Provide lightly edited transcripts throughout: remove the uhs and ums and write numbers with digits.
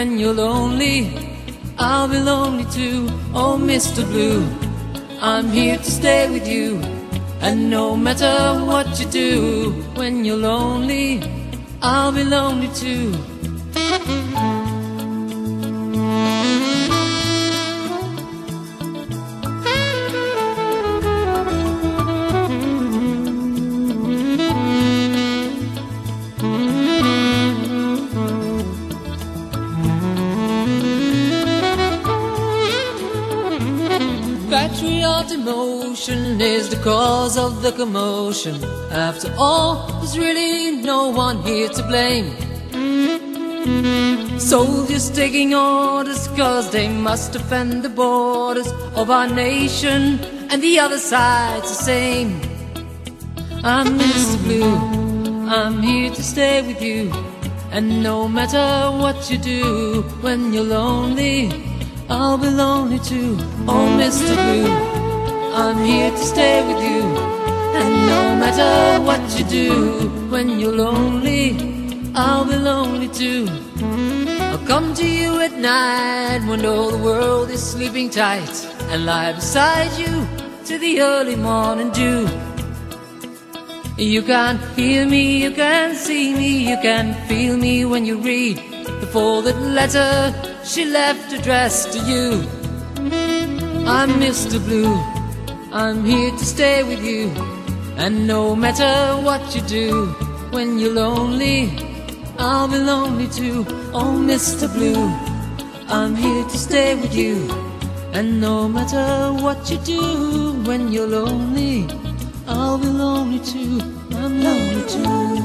When you're lonely, I'll be lonely too. Oh, Mr. Blue, I'm here to stay with you. And no matter what you do, when you're lonely, I'll be lonely too. Patriot emotion is the cause of the commotion. After all, there's really no one here to blame. Soldiers taking orders cause they must defend the borders of our nation, and the other side's the same. I'm Mr. Blue, I'm here to stay with you. And no matter what you do, when you're lonely, I'll be lonely too. Oh, Mr. Blue, I'm here to stay with you. And no matter what you do, when you're lonely, I'll be lonely too. I'll come to you at night when all the world is sleeping tight, and lie beside you to the early morning dew. You can hear me, you can see me, you can feel me when you read the folded letter she left addressed to you. I'm Mr. Blue, I'm here to stay with you. And no matter what you do, when you're lonely, I'll be lonely too. Oh, Mr. Blue, I'm here to stay with you. And no matter what you do, when you're lonely, I'll be lonely too. I'm lonely too.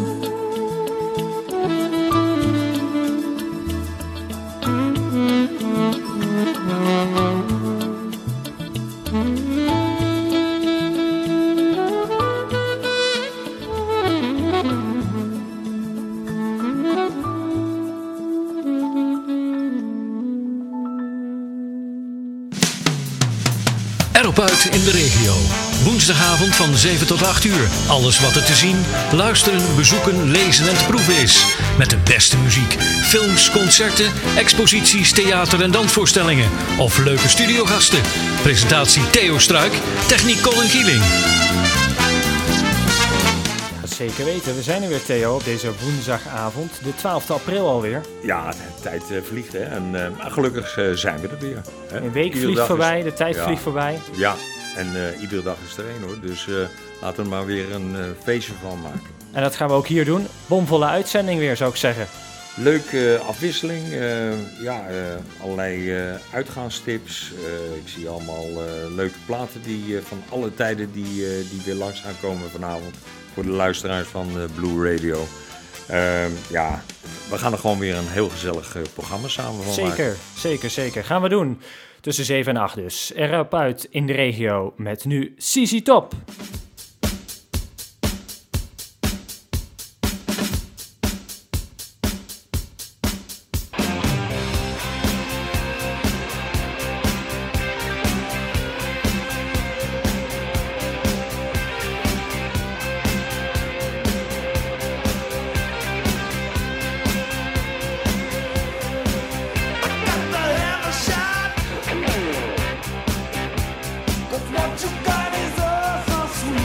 Erop uit in de regio. Woensdagavond van 7 tot 8 uur. Alles wat er te zien, luisteren, bezoeken, lezen en te proeven is. Met de beste muziek, films, concerten, exposities, theater- en dansvoorstellingen. Of leuke studiogasten. Presentatie Theo Struik, techniek Colin Gieling. Zeker weten, we zijn er weer, Theo, op deze woensdagavond, de 12e april alweer. Ja, de tijd vliegt, hè. En gelukkig zijn we er weer. Hè. Een week vliegt voorbij, de tijd vliegt voorbij. Ja, en iedere dag is er één, hoor. Dus laten we er maar weer een feestje van maken. En dat gaan we ook hier doen. Bomvolle uitzending weer, zou ik zeggen. Leuke afwisseling, allerlei uitgaanstips. Ik zie allemaal leuke platen die van alle tijden die weer langs gaan komen vanavond. Voor de luisteraars van Blue Radio. We gaan er gewoon weer een heel gezellig programma samen van maken. Zeker. Gaan we doen. Tussen 7 en 8 dus. Erop uit in de regio met nu ZZ Top. What you got is all so sweet.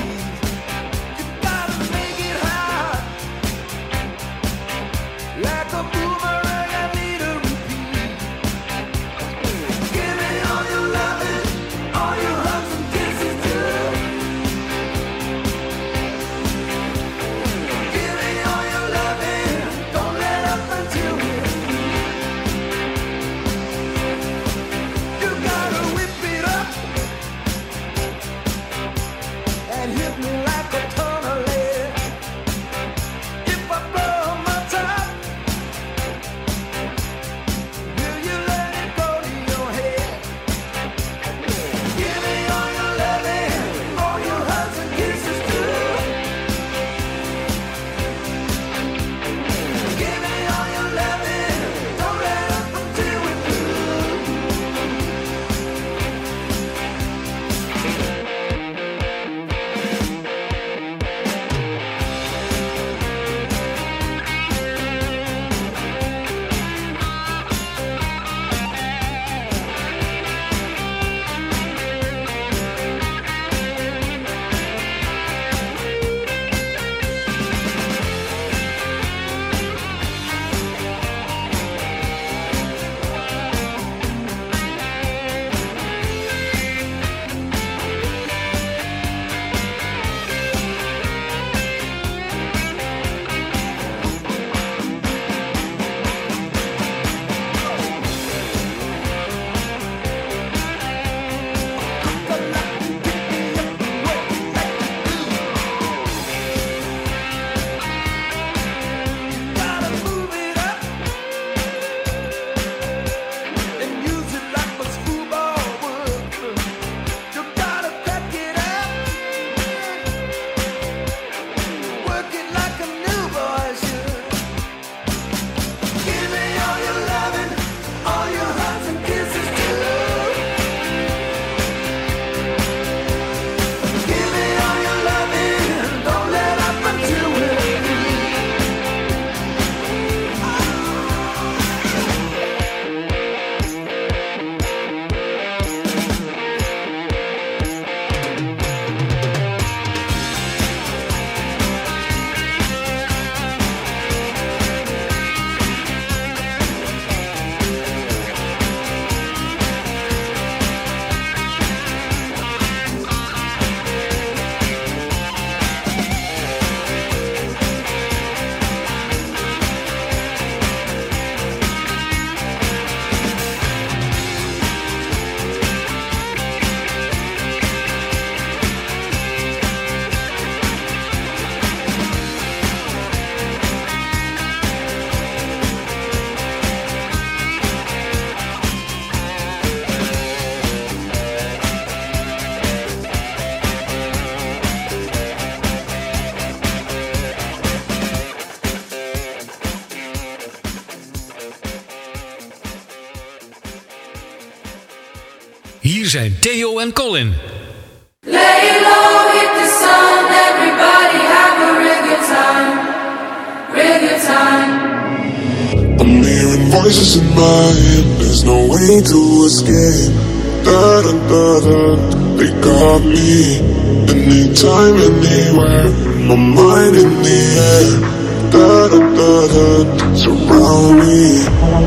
Hier zijn Theo en Colin. Lay low, hit the sun, everybody have a real good time, real good time. I'm hearing voices in my head, there's no way to escape. Da da da da, they got me. Anytime, anywhere, my mind in the air. Da da da da, surround me.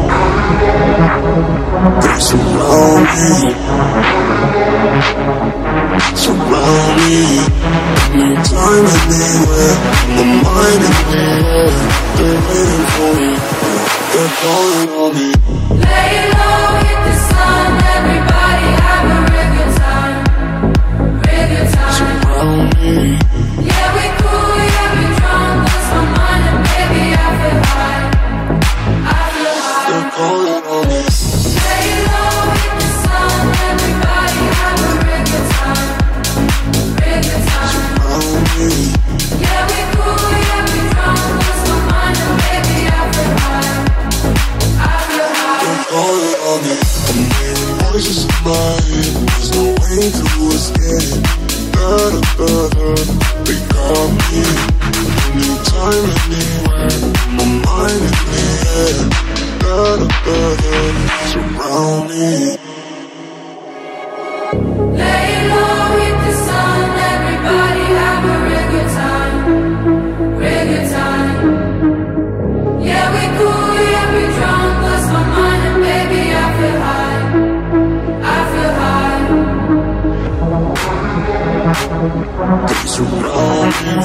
They surround me. Surround me. Anytime, anywhere, my mind in the air. They're waiting for me. They're calling on me. Lay low, hit the sun, everybody have a real good time, real good time. Surround me. Yeah, we cool, yeah, we drunk, lost my mind and baby I feel high, I feel high. They're calling on me. Lay low, hit the sun, everybody have a real good time, real good time. Surround me. Yeah, we cool, yeah, we drunk, lost my mind and baby I feel high, I feel high. They're calling on me. I'm hearing voices in my head. There's no way to escape. Da da da da. They got me. Anytime, anywhere. My mind in the air. Da da da da. Surround me. Lay low, hit the sun, everybody have a real good time, real good time. Yeah, we cool, yeah, we drunk, lost my mind and baby I feel high, I feel high. They surround me.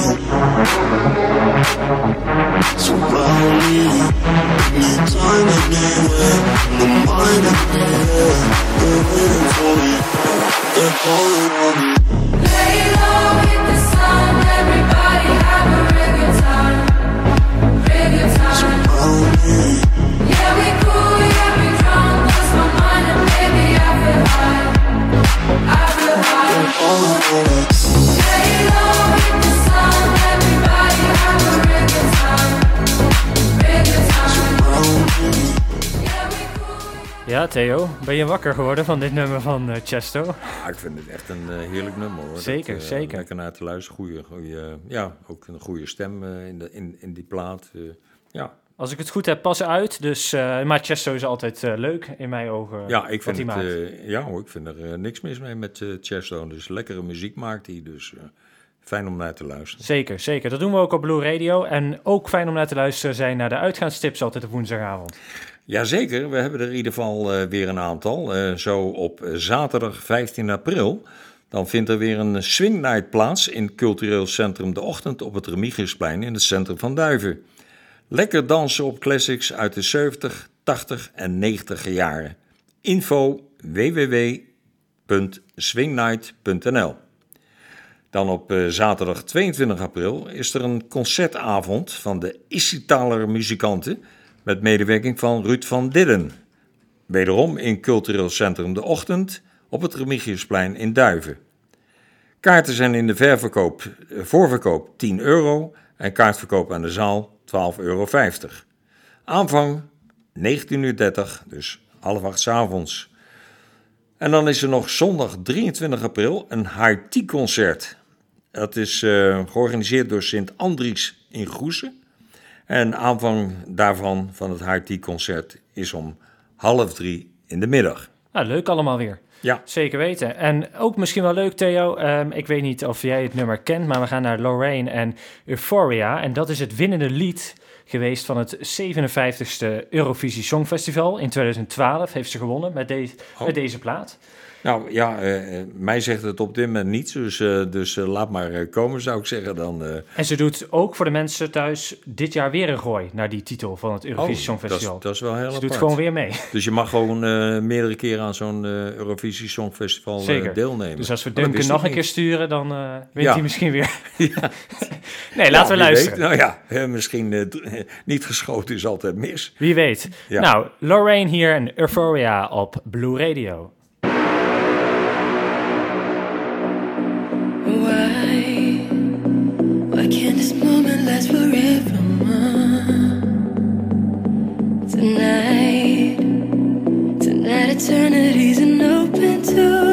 Surround me. Anytime, anywhere. My mind in the air. They're waiting for me. They're calling on me. Lay low, hit the sun, everybody have a real good time, real good time. Surround me. Yeah, we cool, yeah, we drunk, lost my mind and baby I feel high, I feel high. They're calling on me. Lay low, hit the sun, everybody have a real good time, real good time. Surround me. Yeah, we cool. Ja, Theo, ben je wakker geworden van dit nummer van Chesto? Ah, ik vind het echt een heerlijk nummer hoor. Zeker, zeker. Lekker naar te luisteren. Ja, ook een goede stem in die plaat. Ja. Als ik het goed heb, pas uit. Dus, maar Chesto is altijd leuk in mijn ogen. Ja, ik vind wat hij maakt. ik vind er niks mis mee met Chesto. Dus lekkere muziek maakt hij, dus fijn om naar te luisteren. Zeker, zeker. Dat doen we ook op Blue Radio. En ook fijn om naar te luisteren zijn naar de uitgaanstips altijd op woensdagavond. Jazeker, we hebben er in ieder geval weer een aantal. Zo op zaterdag 15 april. Dan vindt er weer een swing night plaats in Cultureel Centrum De Ochtend op het Remigiusplein in het centrum van Duiven. Lekker dansen op classics uit de 70, 80 en 90 jaren. Info www.swingnight.nl. Dan op zaterdag 22 april is er een concertavond van de Issitaler muzikanten met medewerking van Ruud van Didden. Wederom in Cultureel Centrum De Ochtend op het Remigiusplein in Duiven. Kaarten zijn in de voorverkoop €10 en kaartverkoop aan de zaal €12,50. Aanvang 19:30, dus 7:30 s'avonds. En dan is er nog zondag 23 april een high-tea-concert. Dat is georganiseerd door Sint Andries in Goesen. En aanvang daarvan, van het high-tea-concert, is om 2:30 in de middag. Nou, leuk allemaal weer. Ja. Zeker weten. En ook misschien wel leuk, Theo. Ik weet niet of jij het nummer kent, maar we gaan naar Lorraine en Euphoria. En dat is het winnende lied geweest van het 57e Eurovisie Songfestival. In 2012 heeft ze gewonnen met deze plaat. Nou ja, mij zegt het op dit moment niet, dus laat maar komen, zou ik zeggen dan. En ze doet ook voor de mensen thuis dit jaar weer een gooi naar die titel van het Eurovisie Songfestival. Dat is wel heel apart. Ze doet gewoon weer mee. Dus je mag gewoon meerdere keren aan zo'n Eurovisie Songfestival deelnemen. Dus als we Duncan nog een keer sturen, dan wint hij misschien weer. Ja. Nee, laten we luisteren. Weet, nou ja, misschien niet geschoten is altijd mis. Wie weet. Ja. Nou, Lorraine hier en Euphoria op Blue Radio. Why can't this moment last forever? Tonight eternity's an open door.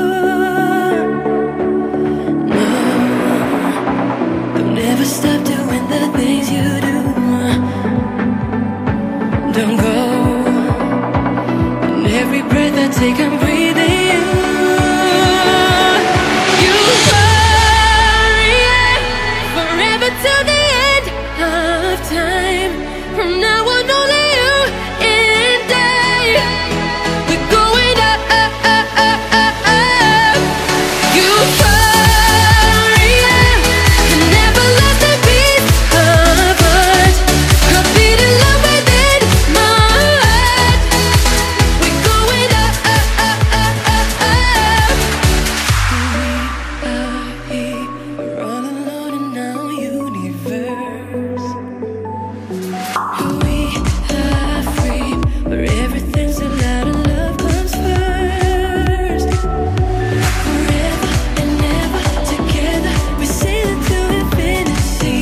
take and breathe in you. You hurry forever till the end of time. From now on, only you and I. We're going up, up, up, up, up, up. You hurry and never let the beat of us. Your feet in love within my heart. We're going up, up, up, up, up, up. We are here, we're all alone in our universe. We are free, where everything's allowed and love comes first. Forever and ever together, we're sailing to infinity.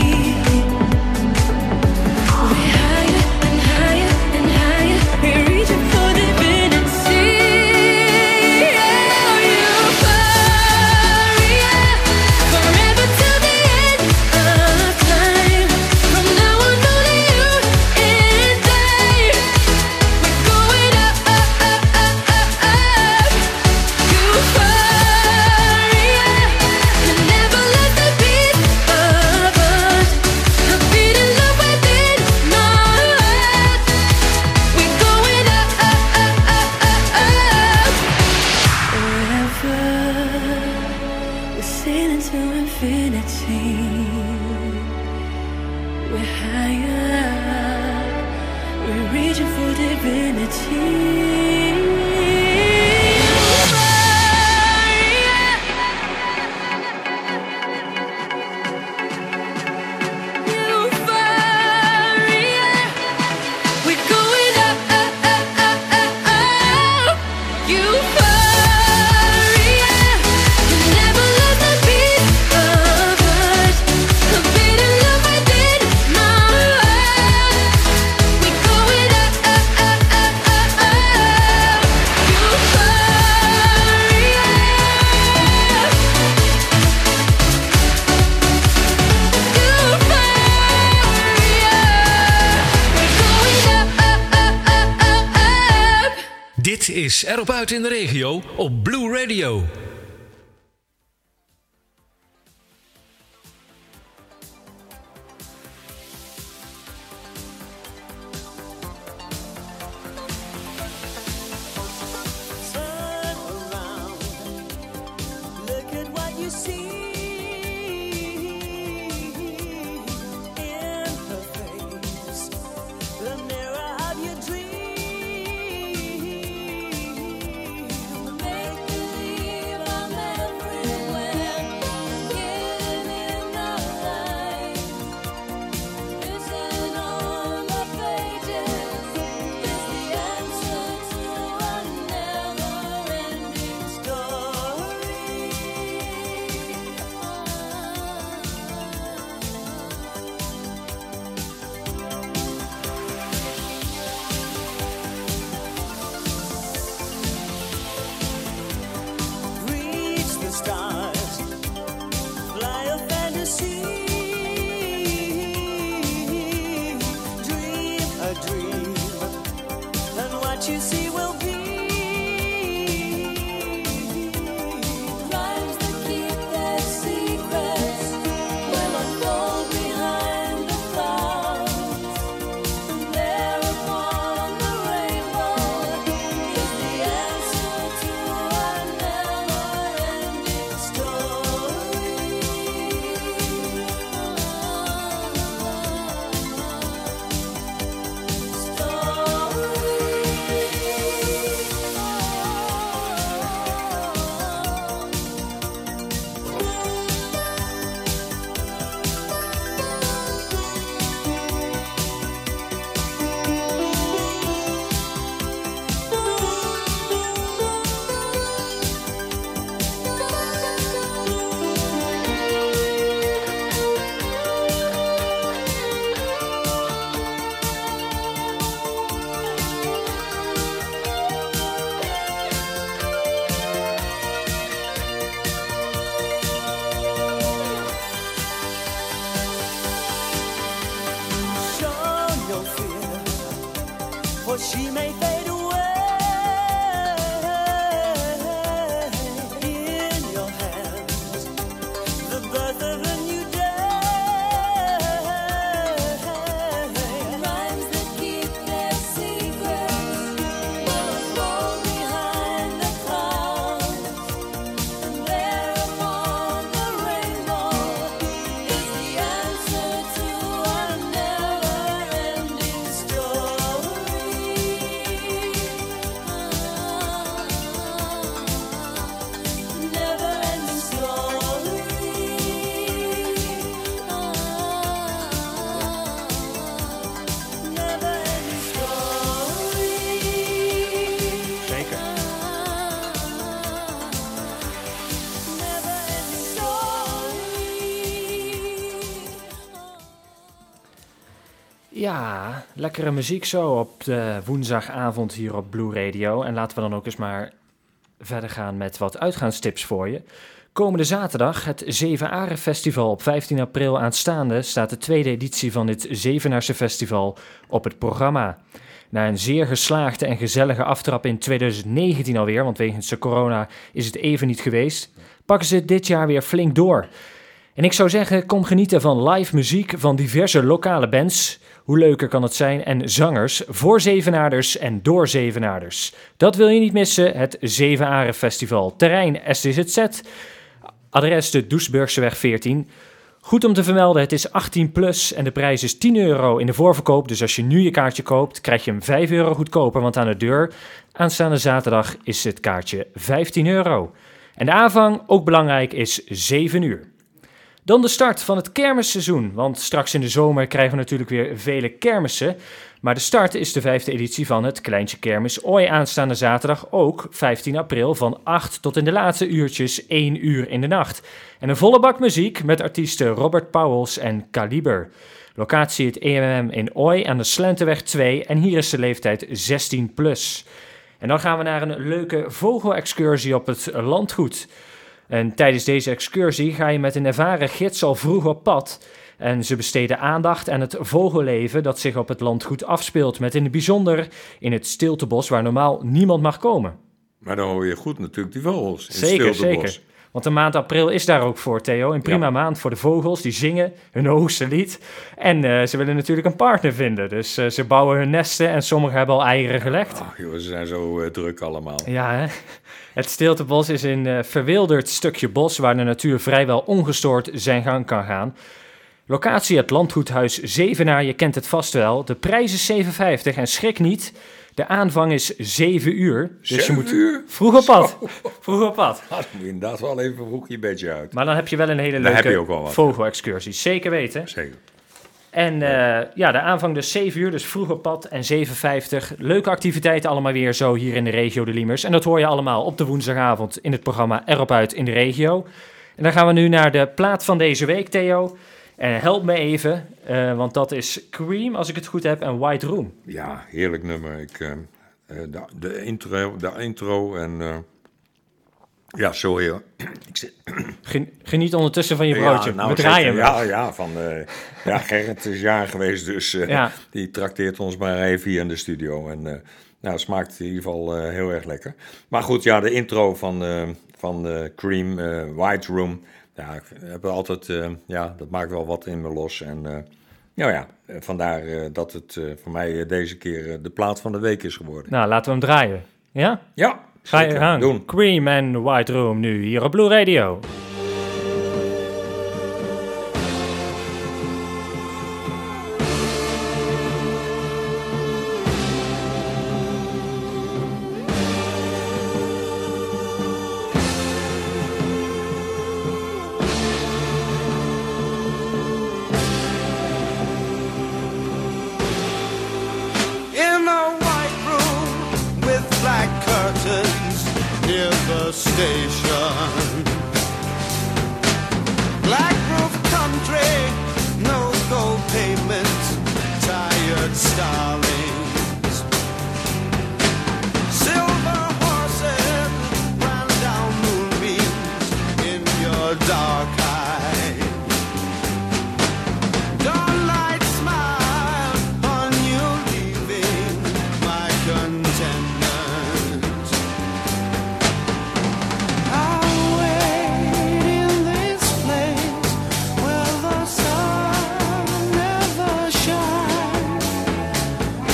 We're higher and higher and higher, we're reaching for divinity. Oh, you hurry forever till the end of time. From now on, only you and I. We're going up, up, up, up, up, up. You hurry and never let the beat of us. Your feet in love within my heart. We're going up, up, up, up, up, up. Forever, we're sailing to infinity. We're higher, we're reaching for divinity. Euphoria, we're going up, up, up, up, up, up. Euphoria, you never let the beat of us. The beat in love within my heart. We're going up, up, up, up, up, up. Euphoria. Dit is Erop Uit in de Regio op Blue Radio. Turn around, look at what you see in her face, the mirror of your dream. Make believe I'm everywhere, hidden in the light. Written on the pages is the answer to a never-ending story. Reach the stars, fly a fantasy, dream a dream, and what you see will be. Rhymes that keep their secrets will unfold behind the clouds. And there upon the rainbow is the answer to a never-ending Ja, lekkere muziek zo op de woensdagavond hier op Blue Radio. En laten we dan ook eens maar verder gaan met wat uitgaanstips voor je. Komende zaterdag, het Zevenaren Festival op 15 april aanstaande, staat de tweede editie van dit Zevenaarse festival op het programma. Na een zeer geslaagde en gezellige aftrap in 2019 alweer, want wegens de corona is het even niet geweest, pakken ze dit jaar weer flink door. En ik zou zeggen, kom genieten van live muziek van diverse lokale bands. Hoe leuker kan het zijn? En zangers voor Zevenaarders en door Zevenaarders. Dat wil je niet missen, het Zevenaren Festival. Terrein STZZ, adres de Doesburgseweg 14. Goed om te vermelden, het is 18 plus en de prijs is €10 in de voorverkoop. Dus als je nu je kaartje koopt, krijg je hem €5 goedkoper. Want aan de deur, aanstaande zaterdag, is het kaartje €15. En de aanvang, ook belangrijk, is 7 uur. Dan de start van het kermisseizoen, want straks in de zomer krijgen we natuurlijk weer vele kermissen. Maar de start is de 5e editie van het Kleintje Kermis Ooi aanstaande zaterdag, ook 15 april van 8 tot in de laatste uurtjes 1 uur in de nacht. En een volle bak muziek met artiesten Robert Pauwels en Kaliber. Locatie het EMM in Ooi aan de Slenterweg 2 en hier is de leeftijd 16 plus. En dan gaan we naar een leuke vogelexcursie op het landgoed. En tijdens deze excursie ga je met een ervaren gids al vroeg op pad. En ze besteden aandacht aan het vogelleven dat zich op het landgoed afspeelt. Met in het bijzonder in het stiltebos waar normaal niemand mag komen. Maar dan hoor je goed natuurlijk die vogels in Zeker, het stiltebos. zeker. Want de maand april is daar ook voor, Theo. Een prima maand voor de vogels, die zingen hun hoogste lied. En ze willen natuurlijk een partner vinden. Dus ze bouwen hun nesten en sommigen hebben al eieren gelegd. Ach joh, ze zijn zo druk allemaal. Ja, hè? Het stiltebos is een verwilderd stukje bos waar de natuur vrijwel ongestoord zijn gang kan gaan. Locatie het Landgoedhuis Zevenaar, je kent het vast wel. De prijs is €7,50 en schrik niet, de aanvang is 7 uur. Dus 7 je moet uur? vroeg op pad. Vroeg op pad. Ah, dan moet je inderdaad wel even vroeg je bedje uit. Maar dan heb je wel een hele Dan heb je ook leuke wel wat. vogelexcursie. Zeker weten. Zeker. En de aanvang dus 7 uur, dus vroeg op pad en 7,50. Leuke activiteiten allemaal weer zo hier in de regio de Liemers. En dat hoor je allemaal op de woensdagavond in het programma Erop Uit in de regio. En dan gaan we nu naar de plaat van deze week, Theo. En help me even, want dat is Cream, als ik het goed heb, en White Room. Ja, heerlijk nummer. De intro en... ja, sorry hoor. Geniet ondertussen van je broodje. Ja, nou, we draaien zeker. hem. Ja, Gerrit is jarig geweest, dus Ja. die trakteert ons maar even hier in de studio. En het smaakt in ieder geval heel erg lekker. Maar goed, ja, de intro van Cream, White Room. Ja, ik heb altijd, dat maakt wel wat in me los. En vandaar dat het voor mij deze keer de plaat van de week is geworden. Nou, laten we hem draaien. Ja? Ja, Ga je zeker. gang. Doen. Cream en White Room nu hier op Blue Radio. In a white room with black curtains near the station. Black roof country, no gold pavement, tired starlings. Silver horses ran down moonbeams in your dark eyes. Dawnlight smile on you, leaving my contentment. I'll wait in this place where the sun never shines.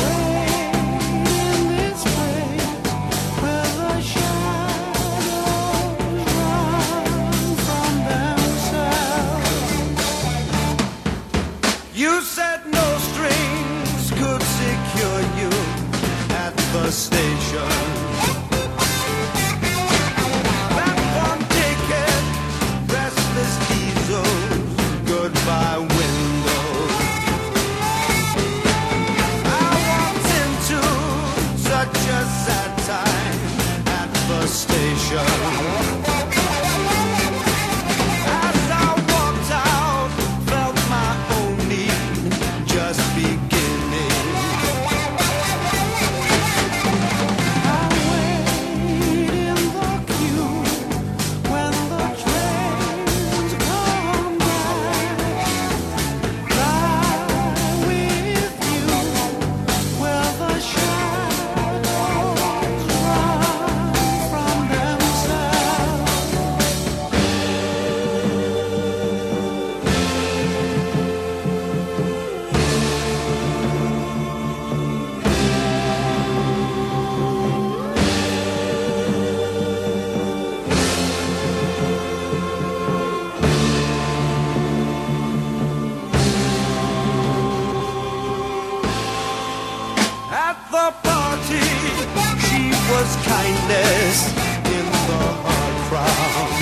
was kindness in the hard crowd.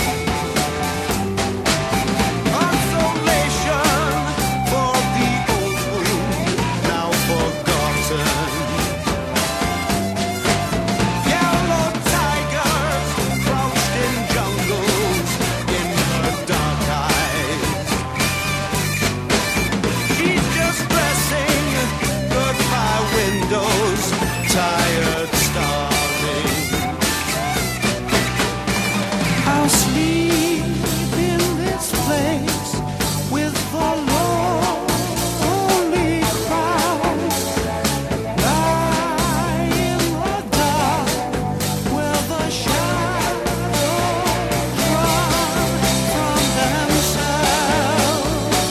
Consolation for the old wound, now forgotten. Yellow tigers crouched in jungles in her dark eyes. She's just dressing goodbye windows, tired, starving. I'll sleep in this place with the lonely crowd. Lie in the dark where the shadows run from themselves.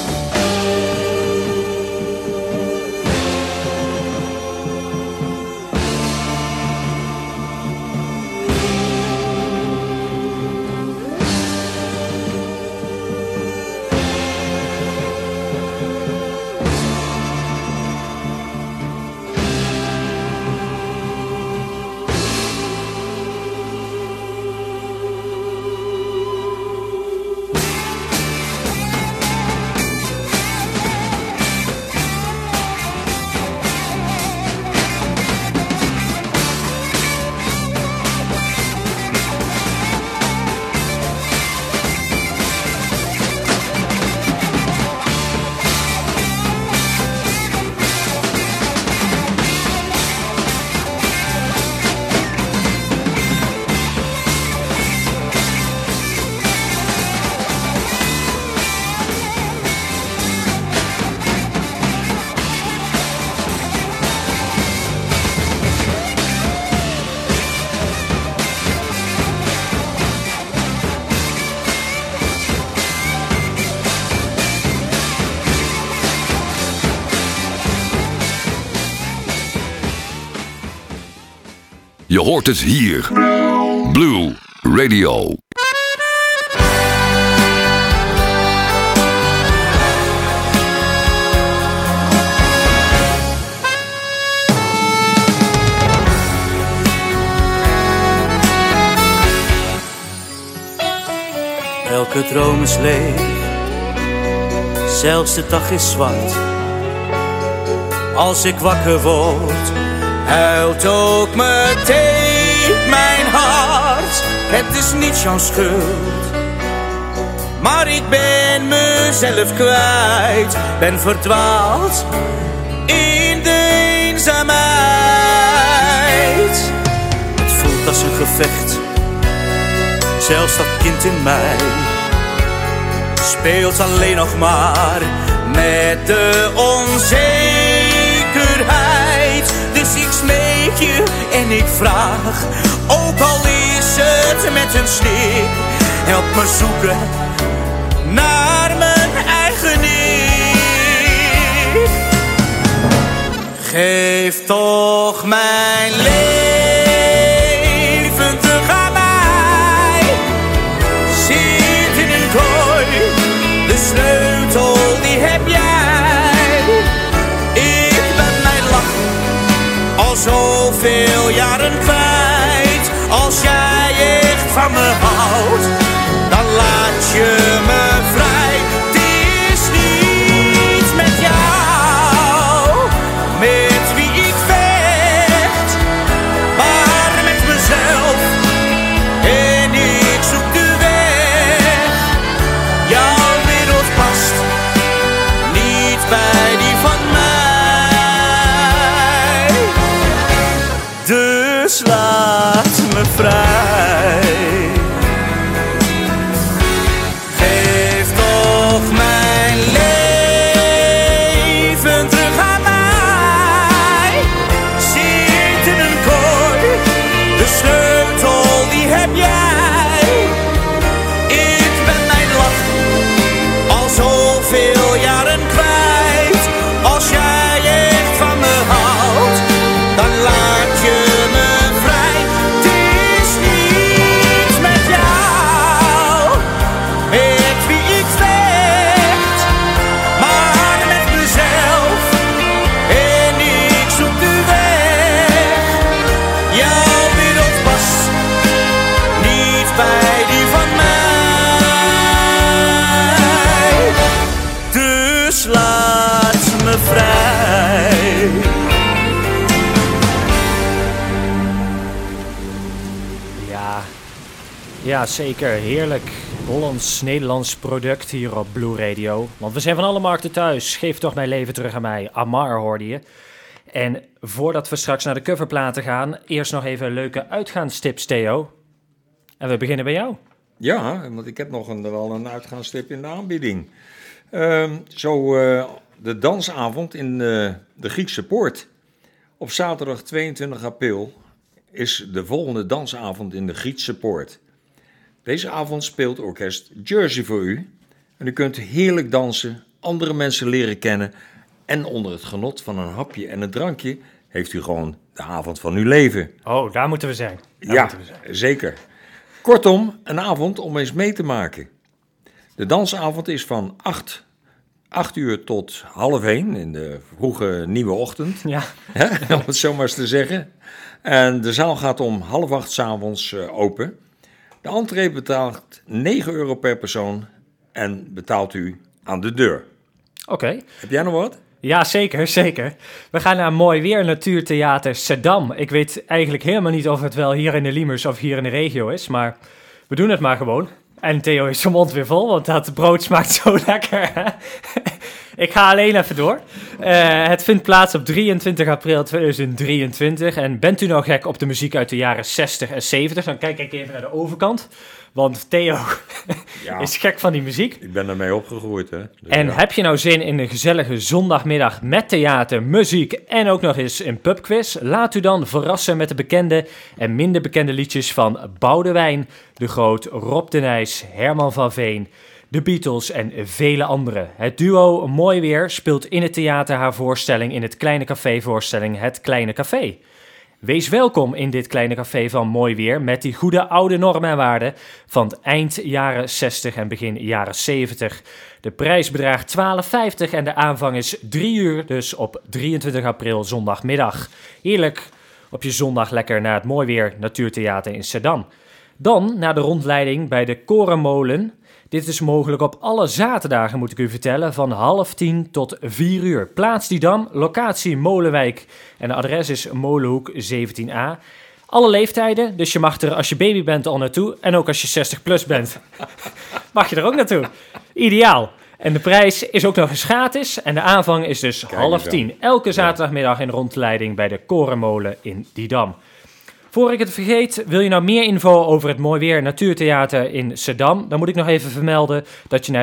Je hoort het hier. Blue Radio. Elke droom is leeg, zelfs de dag is zwart. Als ik wakker word, huilt ook meteen mijn hart. Het is niet jouw schuld, maar ik ben mezelf kwijt. Ben verdwaald in de eenzaamheid. Het voelt als een gevecht, zelfs dat kind in mij speelt alleen nog maar met de onzekerheid. Dus ik smeek je en ik vraag, ook al is het met een snik, help me zoeken naar mijn eigen ik. Geef toch mijn leven terug aan mij. Zit in een kooi, de sleutel die heb jij. Ik ben mijn lach al zoveel jaren kwijt. Als jij echt van me houdt, dan laat je me vrij. Het is niet met jou, met wie ik vecht, maar met mezelf. En ik zoek de weg. Jouw wereld past niet bij die van mij. Dus laat me vrij. Ja, zeker. Heerlijk Hollands-Nederlands product hier op Blue Radio. Want we zijn van alle markten thuis. Geef toch mijn leven terug aan mij. Amar hoorde je. En voordat we straks naar de coverplaten gaan, eerst nog even leuke uitgaanstips, Theo. En we beginnen bij jou. Ja, want ik heb nog wel een uitgaanstip in de aanbieding. De dansavond in de Griekse Poort. Op zaterdag 22 april is de volgende dansavond in de Griekse Poort. Deze avond speelt orkest Jersey voor u. En u kunt heerlijk dansen, andere mensen leren kennen. En onder het genot van een hapje en een drankje heeft u gewoon de avond van uw leven. Oh, daar moeten we zijn. Zeker. Kortom, een avond om eens mee te maken. De dansavond is van 8 uur tot 12:30 in de vroege nieuwe ochtend. Ja. Om het zo maar eens te zeggen. En de zaal gaat om 7:30 s'avonds open. De entree betaalt €9 per persoon en betaalt u aan de deur. Oké. Heb jij nog wat? Ja, zeker. We gaan naar Mooi Weer Natuurtheater Zeddam. Ik weet eigenlijk helemaal niet of het wel hier in de Liemers of hier in de regio is, maar we doen het maar gewoon. En Theo is zijn mond weer vol, want dat brood smaakt zo lekker. Ik ga alleen even door. Het vindt plaats op 23 april 2023. En bent u nou gek op de muziek uit de jaren 60 en 70? Dan kijk ik even naar de overkant. Want Theo is gek van die muziek. Ik ben ermee opgegroeid, hè. Dus en heb je nou zin in een gezellige zondagmiddag met theater, muziek en ook nog eens een pubquiz? Laat u dan verrassen met de bekende en minder bekende liedjes van Boudewijn de Groot, Rob de Nijs, Herman van Veen, de Beatles en vele anderen. Het duo Mooi Weer speelt in het theater haar voorstelling in het kleine café-voorstelling Het Kleine Café. Wees welkom in dit kleine café van Mooi Weer met die goede oude normen en waarden van het eind jaren 60 en begin jaren 70. De prijs bedraagt €12,50 en de aanvang is 3 uur, dus op 23 april zondagmiddag. Heerlijk op je zondag lekker naar het Mooi Weer Natuurtheater in Zeddam. Dan naar de rondleiding bij de Korenmolen. Dit is mogelijk op alle zaterdagen, moet ik u vertellen, van 9:30 tot 4 uur. Plaats Didam, locatie Molenwijk en de adres is Molenhoek 17A. Alle leeftijden, dus je mag er als je baby bent al naartoe en ook als je 60 plus bent, mag je er ook naartoe. Ideaal. En de prijs is ook nog eens gratis en de aanvang is dus 9:30. Elke zaterdagmiddag in rondleiding bij de Korenmolen in Didam. Voor ik het vergeet, wil je nou meer info over het Mooi Weer Natuurtheater in Zeddam? Dan moet ik nog even vermelden dat je naar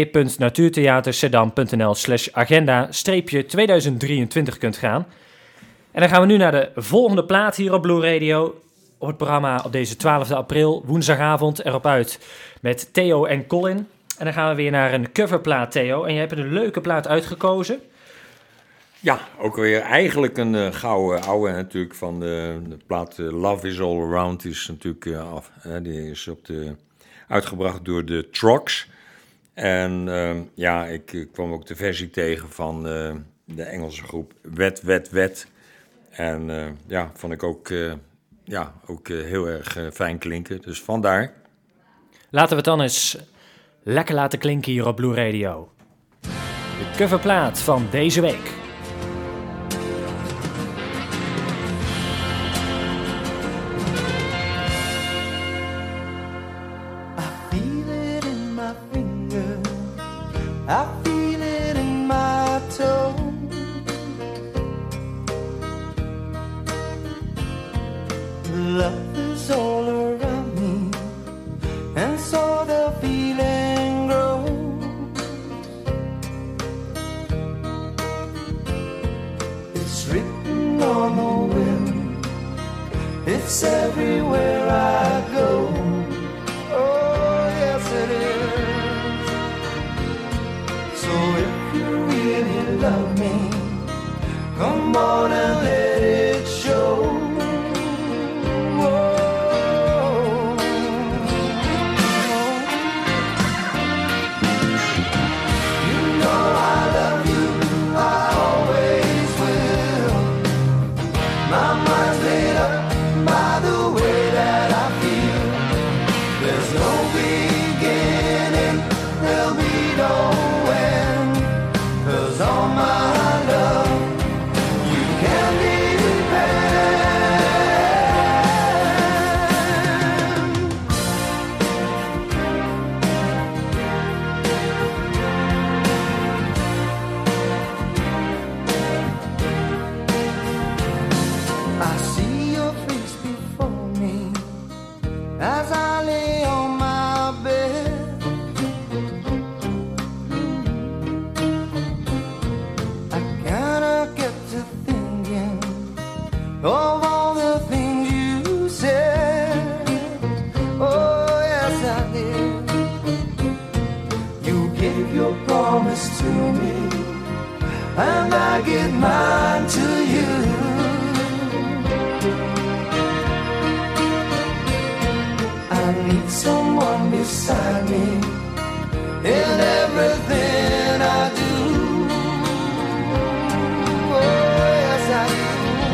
www.natuurtheaterzeddam.nl/agenda-2023 kunt gaan. En dan gaan we nu naar de volgende plaat hier op Blue Radio. Op het programma op deze 12 april, woensdagavond, erop uit met Theo en Colin. En dan gaan we weer naar een coverplaat, Theo. En je hebt een leuke plaat uitgekozen. Ja, ook weer eigenlijk een gouden oude natuurlijk van de plaat Love is All Around is natuurlijk af. Die is uitgebracht door de Trucks. En ik kwam ook de versie tegen van de Engelse groep Wet, Wet, Wet. En vond ik ook heel erg fijn klinken. Dus vandaar. Laten we het dan eens lekker laten klinken hier op Blue Radio. De coverplaat van deze week. I feel it in my toe. Love is all around me, and so the feeling grows. It's written on the wind, it's everywhere I go. Oh, yes it is. So if you really love me, come on and let it show. Whoa. You know I love you, I always will. My mind's made up by the way that I feel. There's no beginning, there'll be no all my love, you as I lay on my bed. I kinda get to thinking of all the things you said. Oh yes I did. You gave your promise to me, and I give mine to you. I need someone beside me in everything I do. Oh, yes, I do.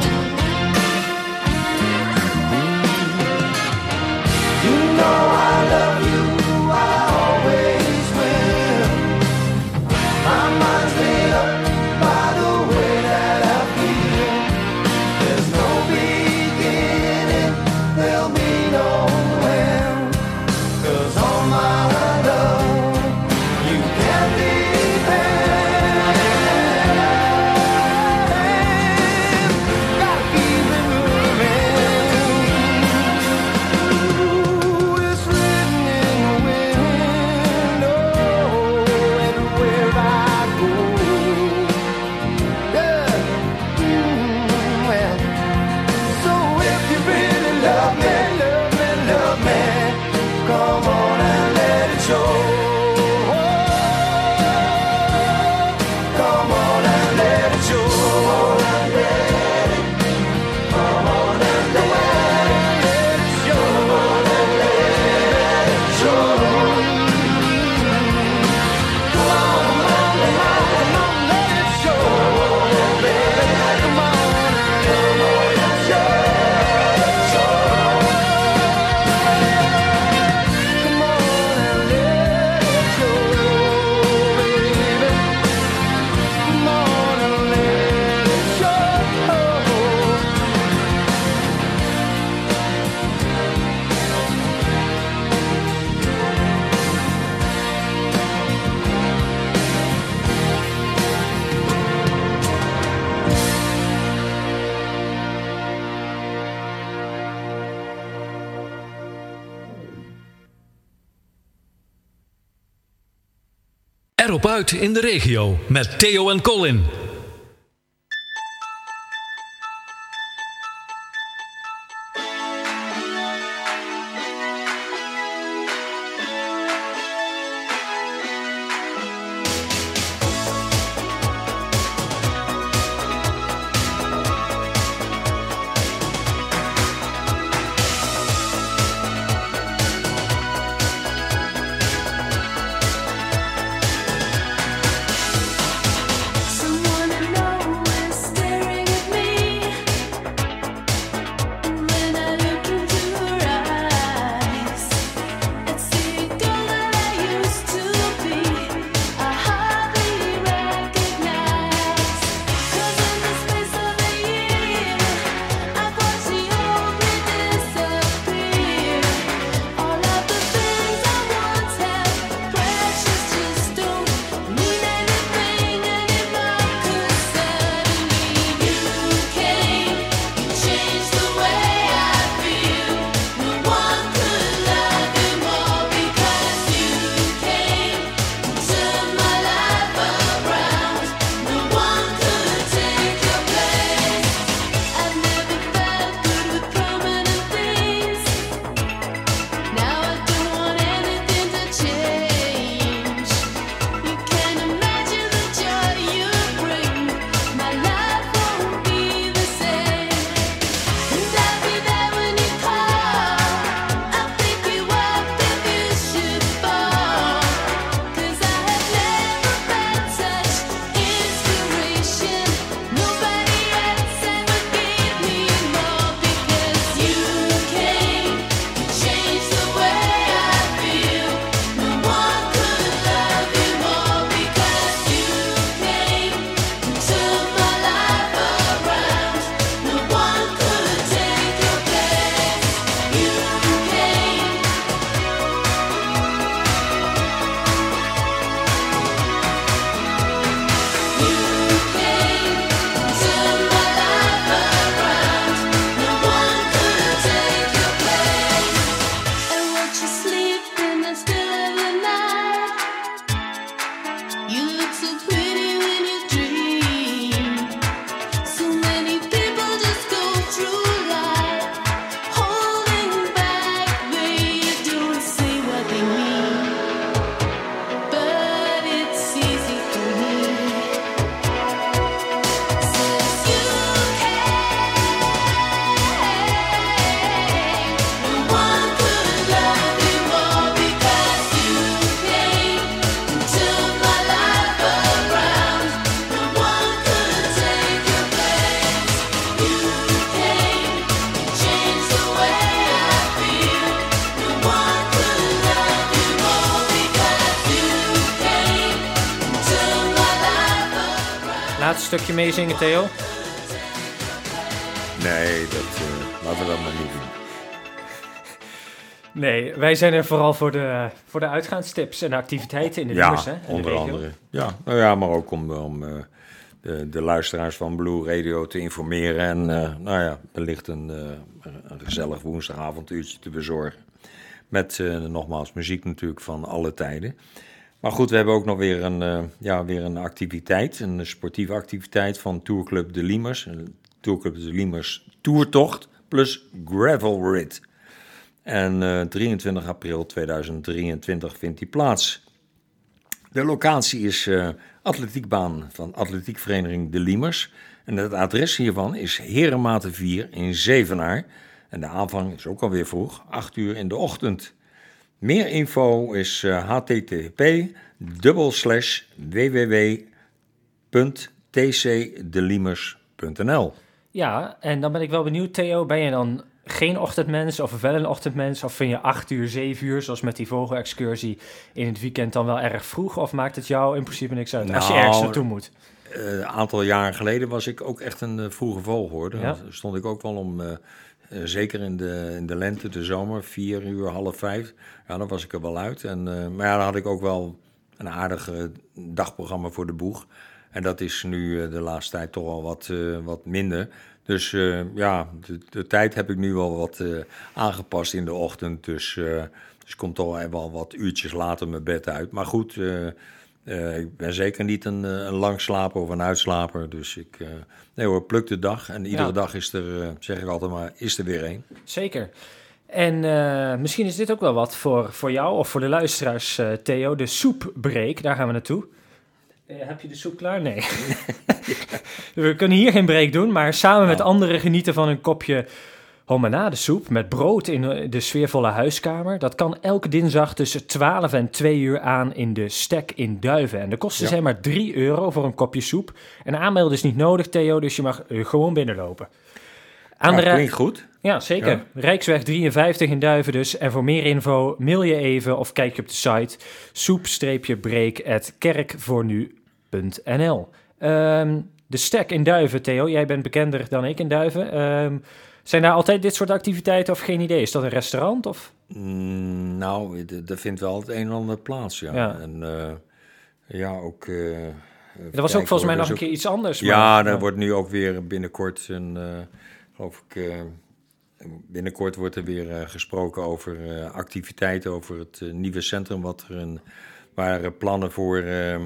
You know I love you, I always will. My mind's made up by the way that I feel. There's no beginning, there'll be no end. 'Cause on my love, you can depend. Gotta keep it moving. Ooh, it's written in the wind. Oh, everywhere I go. Yeah. Well, so if you really love me, love me, love me, come on and let it show. Come on and let it show. Come on and let it show. Come on and let it show. Come on, come on, let it show. Come on and let it show. Come on and let it show, baby. Come on and let it show. Erop uit in de regio met Theo en Colin. Someone laatste stukje meezingen, Theo? Nee, laten we dat maar niet doen. Nee, wij zijn er vooral voor de uitgaanstips en de activiteiten in de nummers, hè? in de onder regio. andere. Ja, nou ja, maar ook om de luisteraars van Blue Radio te informeren. En nou ja, wellicht een gezellig woensdagavonduurtje te bezorgen. Met nogmaals muziek natuurlijk van alle tijden. Maar goed, we hebben ook nog weer een activiteit, een sportieve activiteit van Tourclub de Liemers. Tourclub de Liemers Tourtocht plus Gravel Rit. En 23 april 2023 vindt die plaats. De locatie is atletiekbaan van atletiekvereniging De Liemers. En het adres hiervan is Herenmate 4 in Zevenaar. En de aanvang is ook alweer vroeg, 8 uur in de ochtend. Meer info is http://www.tcdeliemers.nl. Ja, en dan ben ik wel benieuwd, Theo, ben je dan geen ochtendmens of wel een ochtendmens? Of vind je 8 uur, 7 uur, zoals met die vogelexcursie in het weekend dan wel erg vroeg? Of maakt het jou in principe niks uit als je Nou, ergens naartoe moet? Een aantal jaren geleden was ik ook echt een vroege vogel, hoor. Dan Ja? stond ik ook wel om, zeker in de lente, de zomer, 4 uur, half 5. Ja, dan was ik er wel uit. Maar ja, dan had ik ook wel een aardig dagprogramma voor de boeg. En dat is nu de laatste tijd toch wel wat minder. Dus ja, de tijd heb ik nu wel wat aangepast in de ochtend. Dus ik kom toch wel wat uurtjes later mijn bed uit. Maar goed, ik ben zeker niet een langslaper of een uitslaper. Dus nee hoor, pluk de dag. En iedere dag is er, zeg ik altijd maar, is er weer één. Zeker. En misschien is dit ook wel wat voor jou of voor de luisteraars, Theo. De soepbreak, daar gaan we naartoe. Heb je de soep klaar? Nee. We kunnen hier geen break doen, maar samen met anderen genieten van een kopje homanadesoep met brood in de sfeervolle huiskamer. Dat kan elke dinsdag tussen 12 en 2 uur aan in de Stek in Duiven. En de kosten zijn maar €3 voor een kopje soep. En aanmelden is niet nodig, Theo, dus je mag gewoon binnenlopen. Klinkt goed. Ja, zeker. Ja. Rijksweg 53 in Duiven dus. En voor meer info mail je even of kijk je op de site soep-break@kerkvoornu.nl. De Stek in Duiven, Theo. Jij bent bekender dan ik in Duiven. Zijn daar altijd dit soort activiteiten of geen idee? Is dat een restaurant of? Nou, er vindt wel het een en ander plaats, ja. Ja. En ook... Er was ook volgens mij nog een keer iets anders. Ja, er wordt nu ook weer binnenkort binnenkort wordt er weer gesproken over activiteiten, over het nieuwe centrum waar plannen voor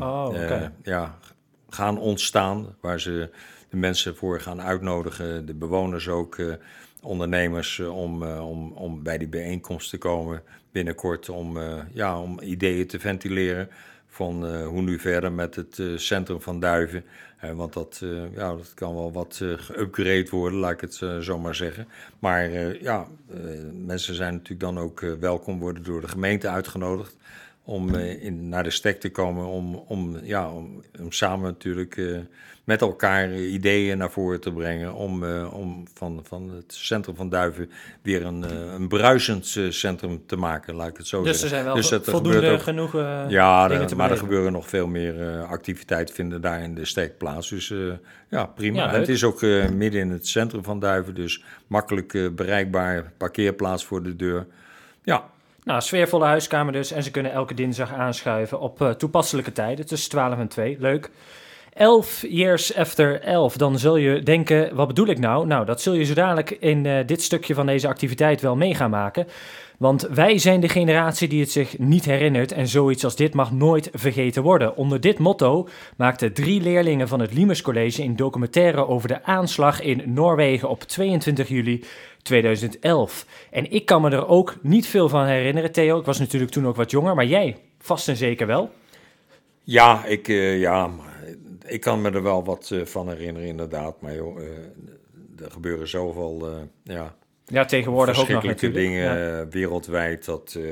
gaan ontstaan, waar ze de mensen voor gaan uitnodigen, de bewoners ook, ondernemers, om bij die bijeenkomst te komen binnenkort, om ideeën te ventileren van hoe nu verder met het centrum van Duiven. Want dat kan wel wat geüpgrade worden, laat ik het zo maar zeggen. Maar mensen zijn natuurlijk dan ook welkom, worden door de gemeente uitgenodigd om naar de Stek te komen, om samen natuurlijk met elkaar ideeën naar voren te brengen, om van het centrum van Duiven weer een bruisend centrum te maken, laat ik het zo dus zeggen. Er zijn wel voldoende genoeg dingen te maar er beleven. gebeuren nog veel meer activiteiten vinden daar in de Stek plaats. Dus prima. Ja, En het is ook midden in het centrum van Duiven, dus makkelijk bereikbaar, parkeerplaats voor de deur. Ja. Nou, sfeervolle huiskamer dus. En ze kunnen elke dinsdag aanschuiven op toepasselijke tijden tussen 12 en 2. Leuk. 11 years after 11. Dan zul je denken, wat bedoel ik nou? Nou, dat zul je zo dadelijk in dit stukje van deze activiteit wel mee gaan maken. Want wij zijn de generatie die het zich niet herinnert en zoiets als dit mag nooit vergeten worden. Onder dit motto maakten 3 leerlingen van het Liemers College een documentaire over de aanslag in Noorwegen op 22 juli 2011. En ik kan me er ook niet veel van herinneren, Theo. Ik was natuurlijk toen ook wat jonger, maar jij vast en zeker wel. Ja, ik kan me er wel wat van herinneren, inderdaad. Maar joh, er gebeuren zoveel Ja, tegenwoordig ook nog verschrikkelijke natuurlijk. dingen wereldwijd.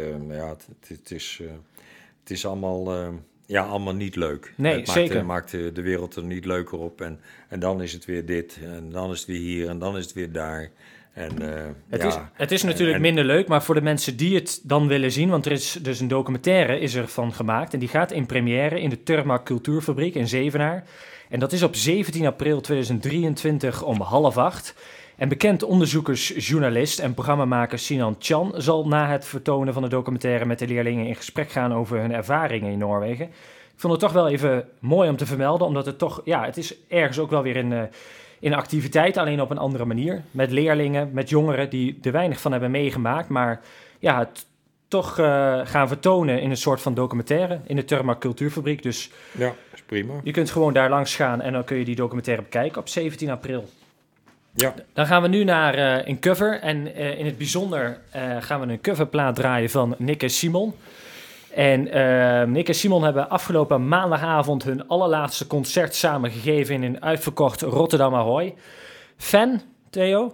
Het is allemaal, allemaal niet leuk. Nee, zeker. Het maakt de wereld er niet leuker op. En dan is het weer dit, en dan is het weer hier, en dan is het weer daar. En, Het is natuurlijk minder leuk, maar voor de mensen die het dan willen zien, want er is dus een documentaire is er van gemaakt en die gaat in première in de Turma Cultuurfabriek in Zevenaar. En dat is op 17 april 2023 om 7:30. En bekend onderzoekersjournalist en programmamaker Sinan Chan zal na het vertonen van de documentaire met de leerlingen in gesprek gaan over hun ervaringen in Noorwegen. Ik vond het toch wel even mooi om te vermelden, omdat het toch, het is ergens ook wel weer in activiteit, alleen op een andere manier. Met leerlingen, met jongeren die er weinig van hebben meegemaakt, maar het toch gaan vertonen in een soort van documentaire in de Turma Cultuurfabriek. Dus ja, is prima. Je kunt gewoon daar langs gaan en dan kun je die documentaire bekijken op 17 april. Ja. Dan gaan we nu naar een cover. En in het bijzonder gaan we een coverplaat draaien van Nick en Simon. En Nick en Simon hebben afgelopen maandagavond hun allerlaatste concert samen gegeven in een uitverkocht Rotterdam Ahoy. Fan, Theo?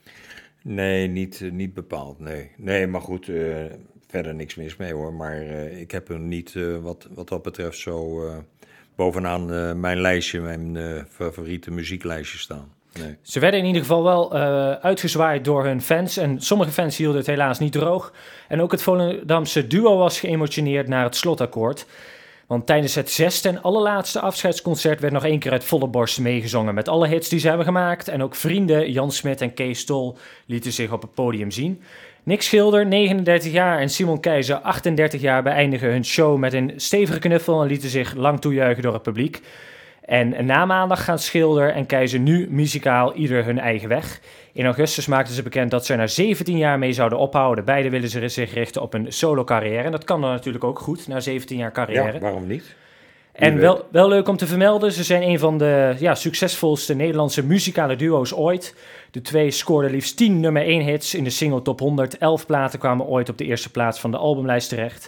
Nee, niet bepaald, nee. Nee, maar goed, verder niks mis mee hoor. Maar ik heb er niet wat dat betreft zo bovenaan mijn lijstje, mijn favoriete muzieklijstje staan. Nee. Ze werden in ieder geval wel uitgezwaaid door hun fans. En sommige fans hielden het helaas niet droog. En ook het Volendamse duo was geëmotioneerd naar het slotakkoord. Want tijdens het 6e en allerlaatste afscheidsconcert werd nog 1 keer uit volle borst meegezongen met alle hits die ze hebben gemaakt. En ook vrienden Jan Smit en Kees Tol lieten zich op het podium zien. Nick Schilder, 39 jaar, en Simon Keizer, 38 jaar, beëindigen hun show met een stevige knuffel en lieten zich lang toejuichen door het publiek. En na maandag gaan Schilder en Keizer nu muzikaal ieder hun eigen weg. In augustus maakten ze bekend dat ze er na 17 jaar mee zouden ophouden. Beiden willen ze zich richten op een solo-carrière. En dat kan dan natuurlijk ook goed, na 17 jaar carrière. Ja, waarom niet? En wel leuk om te vermelden, ze zijn een van de succesvolste Nederlandse muzikale duo's ooit. De twee scoorden liefst 10 nummer 1 hits in de single top 100. 11 platen kwamen ooit op de eerste plaats van de albumlijst terecht.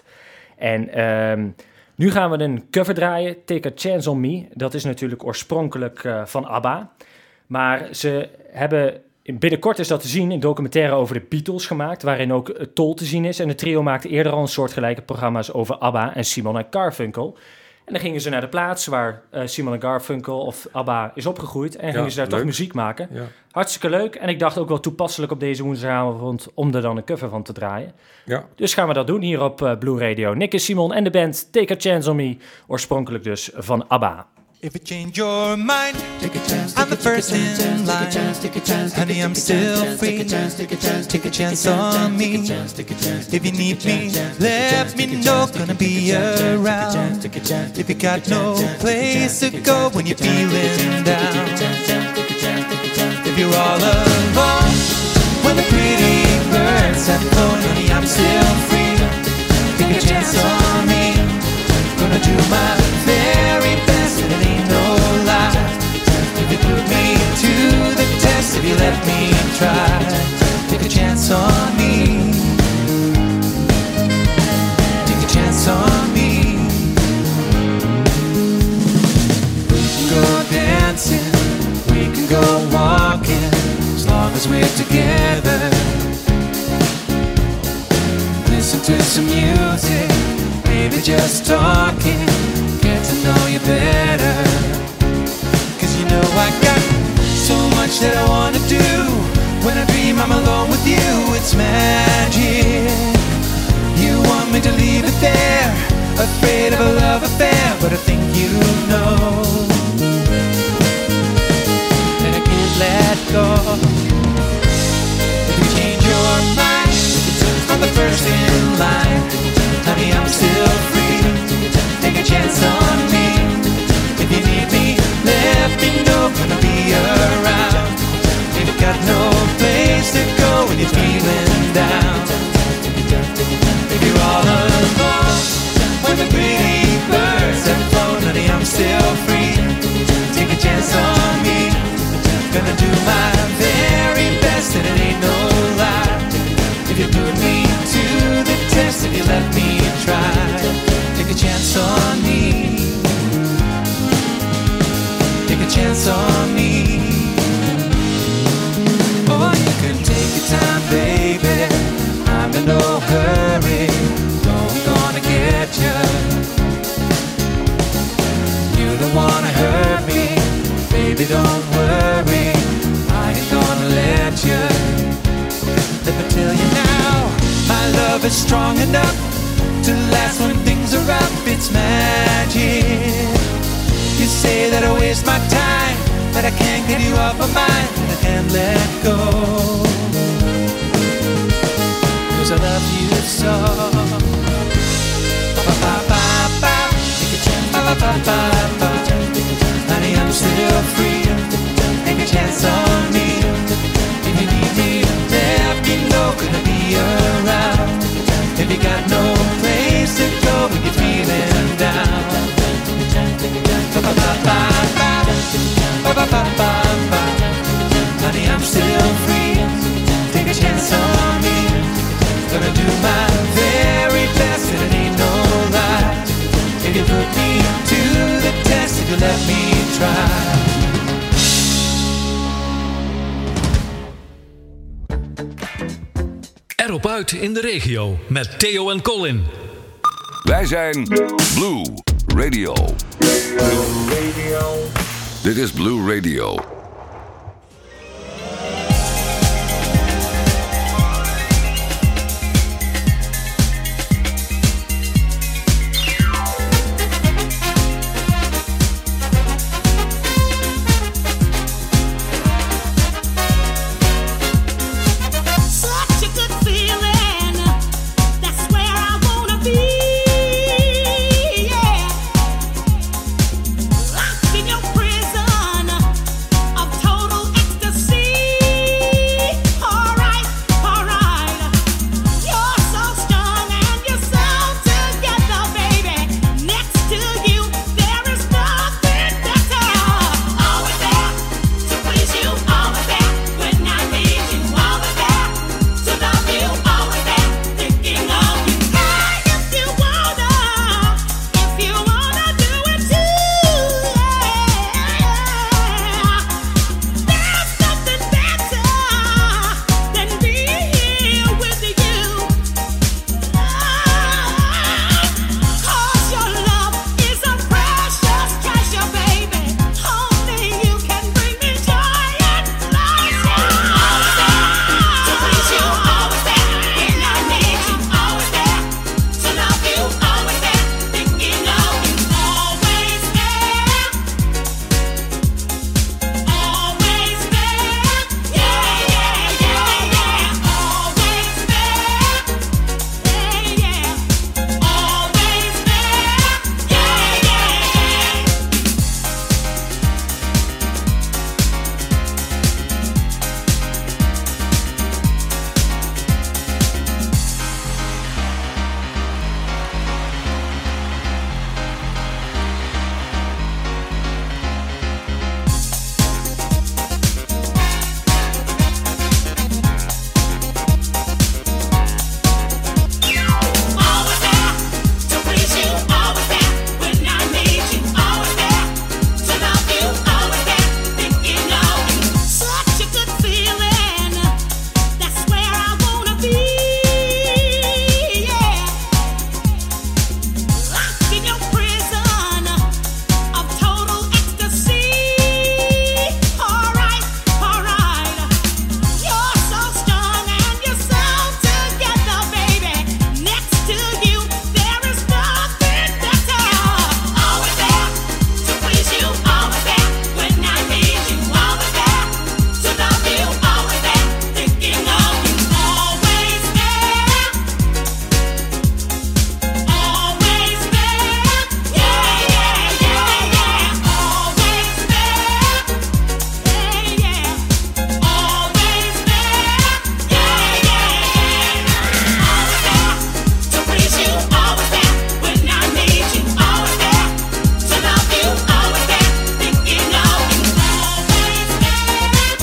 En nu gaan we een cover draaien, Take a Chance on Me. Dat is natuurlijk oorspronkelijk van ABBA. Maar ze hebben, binnenkort is dat te zien, een documentaire over de Beatles gemaakt, waarin ook Tol te zien is. En de trio maakte eerder al een soortgelijke programma's over ABBA en Simon en Garfunkel. En dan gingen ze naar de plaats waar Simon en Garfunkel of ABBA is opgegroeid. En gingen ze daar toch muziek maken. Ja. Hartstikke leuk. En ik dacht ook wel toepasselijk op deze woensdagavond om er dan een cover van te draaien. Ja. Dus gaan we dat doen hier op Blue Radio. Nick en Simon en de band Take a Chance on Me. Oorspronkelijk dus van ABBA. If you change your mind, take a chance, I'm the first in line. Honey, I'm still free. Take a chance on me. If you need me, let me know. Gonna be around. If you got no place to go when you're feeling down. If you're all alone when the pretty birds have flown, honey, I'm still free. Take a chance on me. Gonna do my very best, and it ain't no lie. If you put me to the test, if you let me try, take a chance on me. Take a chance on me. We can go dancing, we can go walking, as long as we're together. Listen to some music, maybe just talking, get to know you better. Cause you know I got so much that I wanna do. When I dream I'm alone with you, it's magic. You want me to leave it there, afraid of a love affair, but I think you know that I can't let go. If you change your mind, I'm the first in line. Honey, I'm still free. Take a chance on me. If you need me, let me know. Gonna be around. If you've got no place to go when you're feeling down. If you're all alone when the pretty birds have flown, honey, I'm still free. Take a chance on me. Gonna do my very best, and it ain't no lie. If you put me to the test, if you let me try, take a chance on me. Take a chance on me. Oh, you can take your time, baby. I'm in no hurry. Don't gonna get you. You don't wanna hurt me, baby. Don't worry. I ain't gonna let you. love is strong enough to last when things are rough. It's magic. You say that I waste my time, that I can't get you off my mind, that I can't let go. 'Cause I love you so. Ba-ba-ba-ba-ba. Take a chance. Ba-ba-ba-ba-ba. Honey, I'm still free. Take a chance on me. If you need me, let me know. Gonna be around. If you got no place to go when you're feeling down. Ba-ba-ba-ba-ba. Ba-ba-ba-ba-ba. Honey, I'm still free. Take a chance on me. Gonna do my very best, and it ain't no lie. If you put me to the test, if you let me try. Erop uit in de regio met Theo en Colin. Wij zijn Blue Radio. Dit is Blue Radio. Such a good feeling. That's where I wanna be. Yeah. Locked in your prison of total ecstasy. Alright, alright. You're so strong and you're so together, baby. Next to you, there is nothing better. Always there to please you, always there when I need you, always there to love you, always there thinking of you. Hey, if you wanna do it too, yeah. There's nothing better than being here with you. 'Cause your love is a precious treasure, baby. Only you can bring me joy and pleasure. Always there to please you, always there when I need you, always there to love you, always there thinking of you, always there, always there, yeah, yeah, yeah, yeah, always there, yeah, yeah, always there, yeah, yeah. Always there to please you, always there when I need you, always there to love you, always there thinking of you. Such a good feeling. That's where I wanna be. Yeah. Locked in your prison of total ecstasy. Alright, alright. You're so strong and you're so together, baby. Next to you, there is nothing better. Always there to please you, always there when I need you, always there to love you, always there thinking of you, always there, always there, yeah, yeah, yeah, yeah, always there, yeah, yeah, always there, yeah, yeah, always there to please you, always there when I need you, always there to love you, always there thinking of you, always there,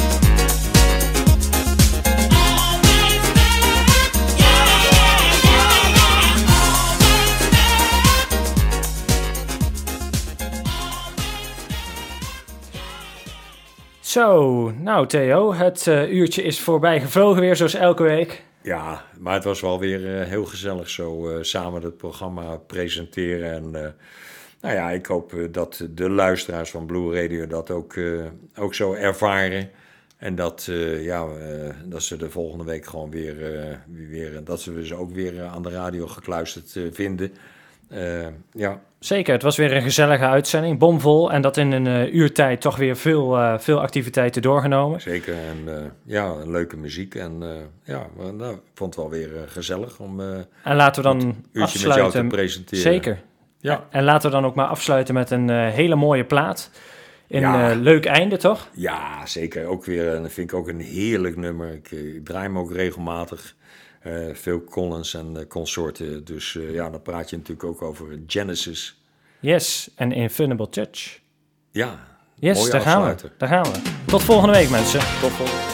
always there, yeah, Zo, nou Theo, het uurtje is voorbij gevlogen weer, zoals elke week. Ja, maar het was wel weer heel gezellig zo samen het programma presenteren. En nou ja, ik hoop dat de luisteraars van Blue Radio dat ook zo ervaren. En dat ze de volgende week gewoon weer dat we ze ook weer aan de radio gekluisterd vinden. Ja. Zeker, het was weer een gezellige uitzending, bomvol. En dat in een uurtijd toch weer veel activiteiten doorgenomen. Zeker, en een leuke muziek. En ik vond het wel weer gezellig om en laten we dan een uurtje afsluiten met jou te presenteren. Zeker. Ja. En laten we dan ook maar afsluiten met een hele mooie plaat. Een leuk einde, toch? Ja, zeker. Ook weer, vind ik ook een heerlijk nummer. Ik draai hem ook regelmatig. Phil Collins en consorten. Dus dan praat je natuurlijk ook over Genesis. Yes, en Infinable Touch. Ja, yes, mooi daar afsluiten. gaan we. Tot volgende week, mensen. Tot volgende week.